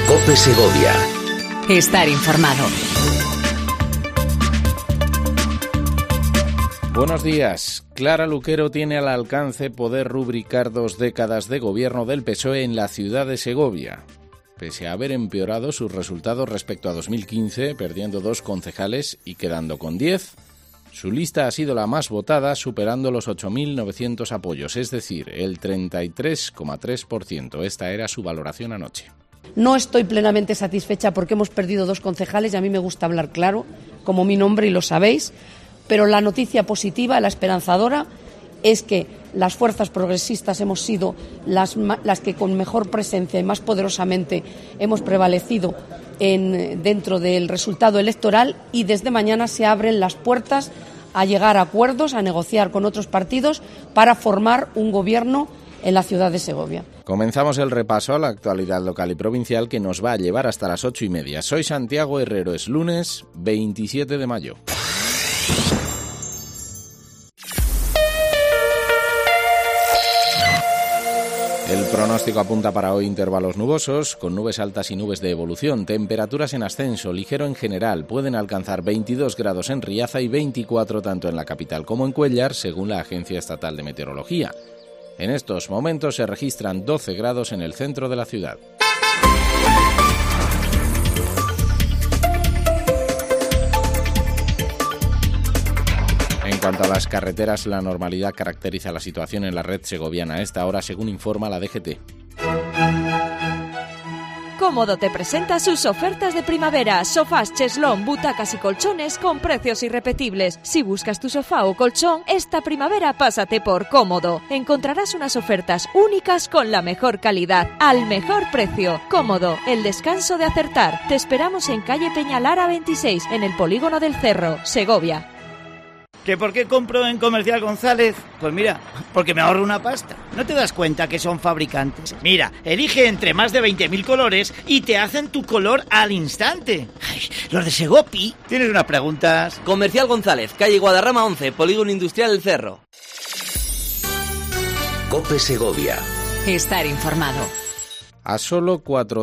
COPE Segovia. Estar informado. Buenos días. Clara Luquero tiene al alcance poder rubricar 2 décadas de gobierno del PSOE en la ciudad de Segovia. Pese a haber empeorado sus resultados respecto a 2015, perdiendo 2 concejales y quedando con 10, su lista ha sido la más votada, superando los 8.900 apoyos, es decir, el 33,3%. Esta era su valoración anoche. No estoy plenamente satisfecha porque hemos perdido 2 concejales y a mí me gusta hablar claro, como mi nombre y lo sabéis, pero la noticia positiva, la esperanzadora, es que las fuerzas progresistas hemos sido las que con mejor presencia y más poderosamente hemos prevalecido dentro del resultado electoral, y desde mañana se abren las puertas a llegar a acuerdos, a negociar con otros partidos para formar un gobierno en la ciudad de Segovia. Comenzamos el repaso a la actualidad local y provincial que nos va a llevar hasta las 8:30. Soy Santiago Herrero, es lunes 27 de mayo. El pronóstico apunta para hoy intervalos nubosos, con nubes altas y nubes de evolución, temperaturas en ascenso, ligero en general, pueden alcanzar 22 grados en Riaza y 24 tanto en la capital como en Cuéllar, según la Agencia Estatal de Meteorología. En estos momentos se registran 12 grados en el centro de la ciudad. En cuanto a las carreteras, la normalidad caracteriza la situación en la red segoviana a esta hora, según informa la DGT. Cómodo te presenta sus ofertas de primavera. Sofás, cheslón, butacas y colchones con precios irrepetibles. Si buscas tu sofá o colchón, esta primavera pásate por Cómodo. Encontrarás unas ofertas únicas con la mejor calidad, al mejor precio. Cómodo, el descanso de acertar. Te esperamos en calle Peñalara 26, en el Polígono del Cerro, Segovia. ¿Que por qué compro en Comercial González? Pues mira, porque me ahorro una pasta. ¿No te das cuenta que son fabricantes? Mira, elige entre más de 20.000 colores y te hacen tu color al instante. Ay, los de Segopi. ¿Tienes unas preguntas? Comercial González, calle Guadarrama 11, Polígono Industrial El Cerro. COPE Segovia. Estar informado. A solo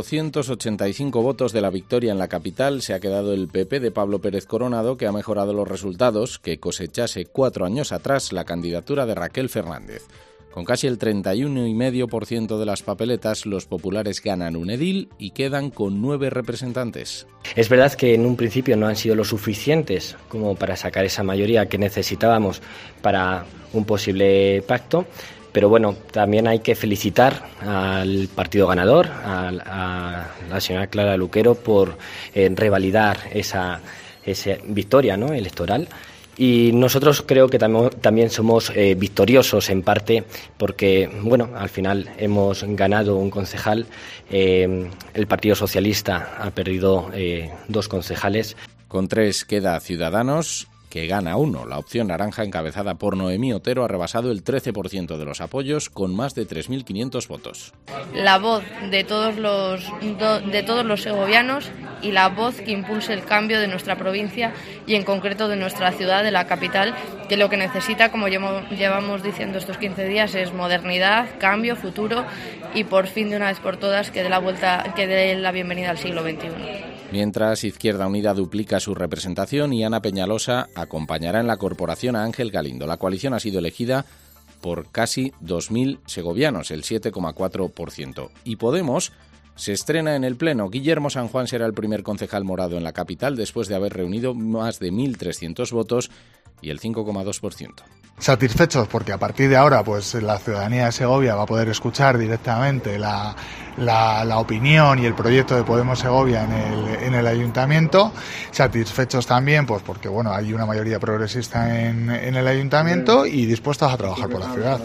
485 votos de la victoria en la capital se ha quedado el PP de Pablo Pérez Coronado, que ha mejorado los resultados que cosechase 4 años atrás la candidatura de Raquel Fernández. Con casi el 31,5% de las papeletas, los populares ganan un edil y quedan con 9 representantes. Es verdad que en un principio no han sido lo suficientes como para sacar esa mayoría que necesitábamos para un posible pacto. Pero bueno, también hay que felicitar al partido ganador, a la señora Clara Luquero, por revalidar esa victoria, ¿no?, electoral. Y nosotros creo que también somos victoriosos en parte porque, bueno, al final hemos ganado un concejal, el Partido Socialista ha perdido 2 concejales. Con 3 queda Ciudadanos, que gana 1. La opción naranja, encabezada por Noemí Otero, ha rebasado el 13% de los apoyos, con más de 3.500 votos. La voz de todos los segovianos y la voz que impulse el cambio de nuestra provincia y en concreto de nuestra ciudad, de la capital, que lo que necesita, como llevamos diciendo estos 15 días, es modernidad, cambio, futuro y por fin, de una vez por todas, que dé la bienvenida al siglo XXI. Mientras, Izquierda Unida duplica su representación y Ana Peñalosa acompañará en la corporación a Ángel Galindo. La coalición ha sido elegida por casi 2.000 segovianos, el 7,4%. Y Podemos se estrena en el Pleno. Guillermo San Juan será el primer concejal morado en la capital después de haber reunido más de 1.300 votos y el 5,2%. Satisfechos porque a partir de ahora pues la ciudadanía de Segovia va a poder escuchar directamente la opinión y el proyecto de Podemos Segovia en el ayuntamiento. Satisfechos también pues porque bueno, hay una mayoría progresista en el ayuntamiento y dispuestos a trabajar por la ciudad.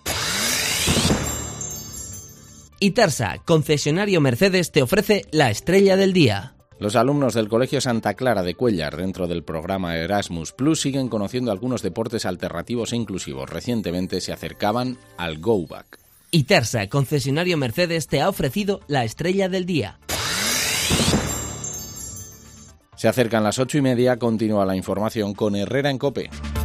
Itarsa, concesionario Mercedes, te ofrece la estrella del día. Los alumnos del Colegio Santa Clara de Cuéllar, dentro del programa Erasmus Plus, siguen conociendo algunos deportes alternativos e inclusivos. Recientemente se acercaban al Go Back. Itarsa, concesionario Mercedes, te ha ofrecido la estrella del día. Se acercan las 8:30, continúa la información con Herrera en COPE.